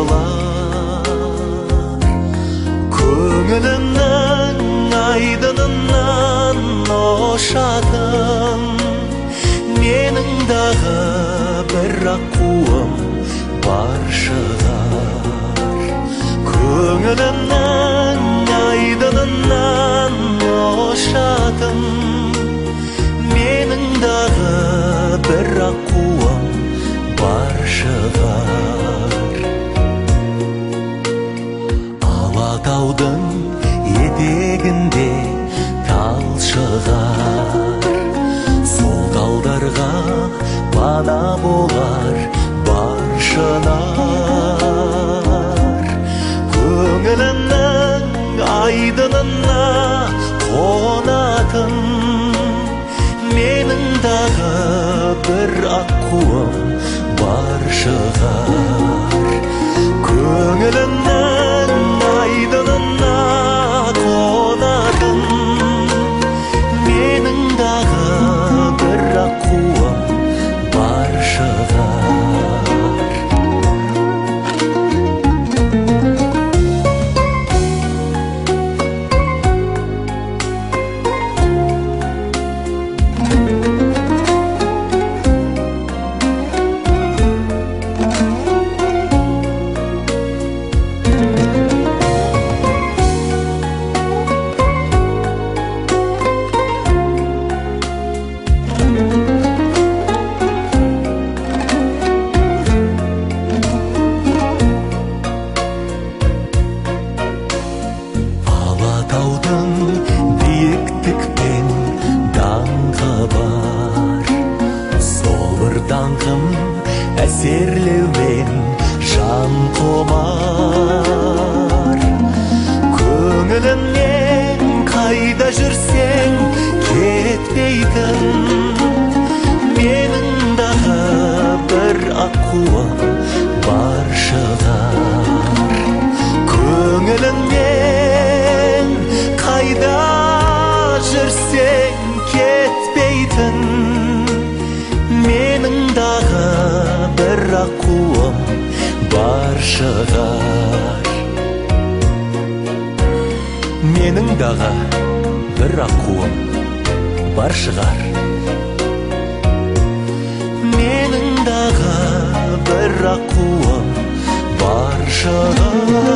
болар. Көңілімнің айдынынан ошатын, менің дағы бір аққуым бар шығар. Көңілімнің айдынынан ошатын, менің дағы бір аққуым бар шығар. Алатаудың етегінде тал шығар, сол талдарға пана болар бар шынар. Көңілімнің айдынына қонатын, менің дағы бір аққуым бар шығар. Көңілімнің айдынына қонатын, менің дағы бір аққуым бар шығар. Алатаудың биіктікпен даңқы бар, сол бір даңқым әсерлеумен жан құмар. Көңілімнен қайда жүрсең кетпейтін, менің дағы бір аққуым бар шығар. Көңілімнен қайда жүрсең кетпейтін, менің дағы бір аққуым бар шығар. Менің дағы бір аққуым бар шығар. Менің дағы бір аққуым бар шығар.